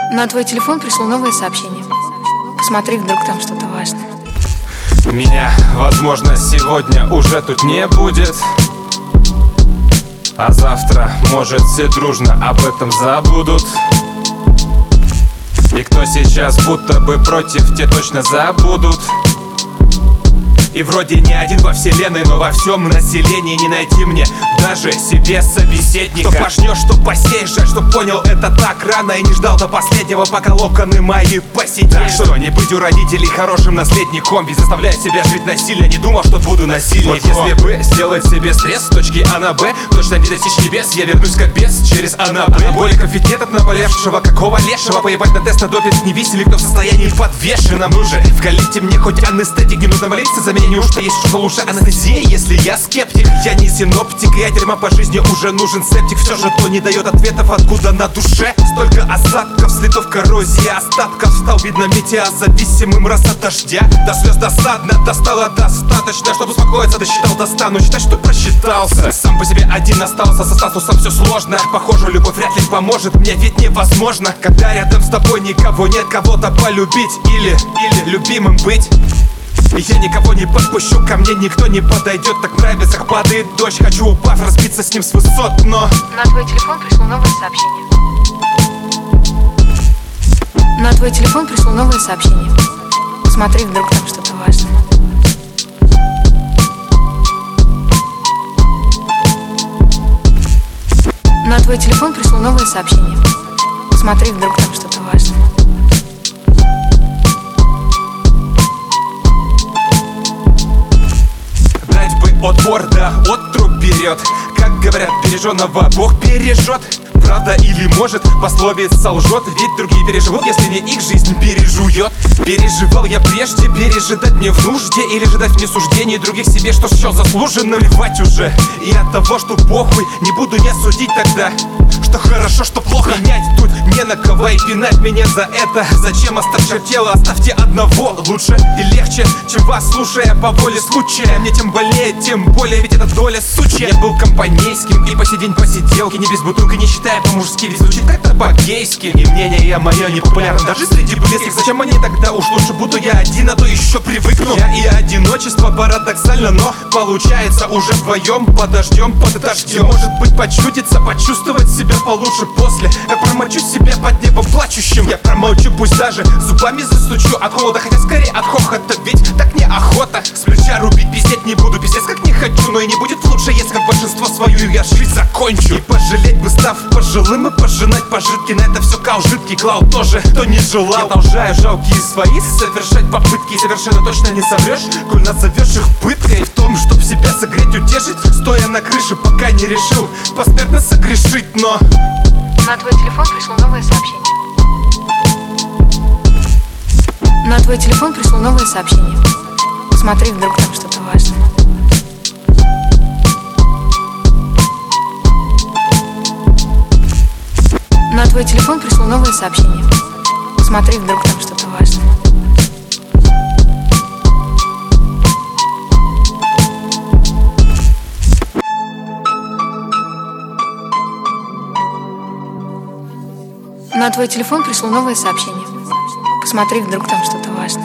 На твой телефон пришло новое сообщение. Посмотри, вдруг там что-то важное. Меня, возможно, сегодня уже тут не будет, а завтра, может, все дружно об этом забудут. И кто сейчас будто бы против, те точно забудут. И вроде не один во вселенной, но во всем населении не найти мне даже себе собеседника. Что пожнешь, что посеешь, жаль, что понял это так рано и не ждал до последнего, пока локоны мои посидели. Так что не быть у родителей хорошим наследником, ведь заставляя себя жить насильно, не думал, что буду насильником. Вот если бы сделать себе стресс с точки А на Б, точно не достичь небес, я вернусь как бес через А на Б. Анаболиков ведь нет от наболевшего, какого лешего, поебать на тест на допинг не весели, кто в состоянии подвешенном. Ну же, вкалите мне хоть анестетик, не нужно молиться за меня, неужто есть что-то лучше анестезии, если я скептик? Я не синоптик, я дерьма по жизни, уже нужен септик. Все же то не дает ответов, откуда на душе столько осадков, следов коррозии, остатков. Стал, видно, метеозависимым раз от дождя. До слез досадно, достало достаточно, чтобы успокоиться, досчитал достану. Считай, что просчитался. Сам по себе один остался, со статусом все сложно. Похоже, любовь вряд ли поможет, мне ведь невозможно, когда рядом с тобой никого нет, кого-то полюбить или любимым быть. И я никого не подпущу, ко мне никто не подойдет. Так нравится, как падает дождь, хочу, упав, разбиться с ним с высот, но... На твой телефон пришло новое сообщение. На твой телефон пришло новое сообщение. Посмотри, вдруг там что-то важное. На твой телефон пришло новое сообщение. Посмотри, вдруг там что-то важное. Отбор, да, отруб берет. Как говорят, береженого Бог бережет. Правда или может, пословица лжет. Ведь другие переживут, если не их жизнь пережует. Переживал я прежде, пережидать мне в нужде или ждать мне суждений других себе, что счел заслуженным. Плевать уже и от того, что похуй, не буду я судить тогда, что хорошо, что плохо. Менять тут не на кого и пинать меня за это. Зачем оставшее тело, оставьте одного. Лучше и легче, чем вас, слушая по воле случая. Мне тем больнее, тем более, ведь это доля сучья. Я был компанейским и по сей день посиделки, не без бутылки, не считая по-мужски, ведь звучит как-то по-гейски. И мнение мое не популярно даже среди близких. Зачем они тогда, уж лучше буду я один, а то еще привыкну. Я и одиночество парадоксально, но получается уже вдвоем, подождем, под дождем. Может быть почудится, почувствовать себя получше после. Я промочу себя под небом плачущим. Я промолчу, пусть даже зубами застучу от холода, хотя скорее от хохота, ведь так неохота. С плеча рубить, пиздеть не буду, пиздец как не хочу. Но и не будет лучше, если как большинство свою я жизнь закончу. И пожалеть бы, став пожилым, и пожинать пожитки. На это все кал жидкий клауд тоже, кто не желал. Я продолжаю жалкие свои совершать попытки, и совершенно точно не соврешь, коль назовешь их пыткой. В том, чтоб себя согреть, утешить, стоя на крыше, пока не решил посмертно согрешить, но... На твой телефон пришло новое сообщение. На твой телефон пришло новое сообщение. Посмотри, вдруг там что-то важное. На твой телефон пришло новое сообщение. Посмотри, вдруг там что-то важное. На твой телефон пришло новое сообщение. Посмотри, вдруг там что-то важное.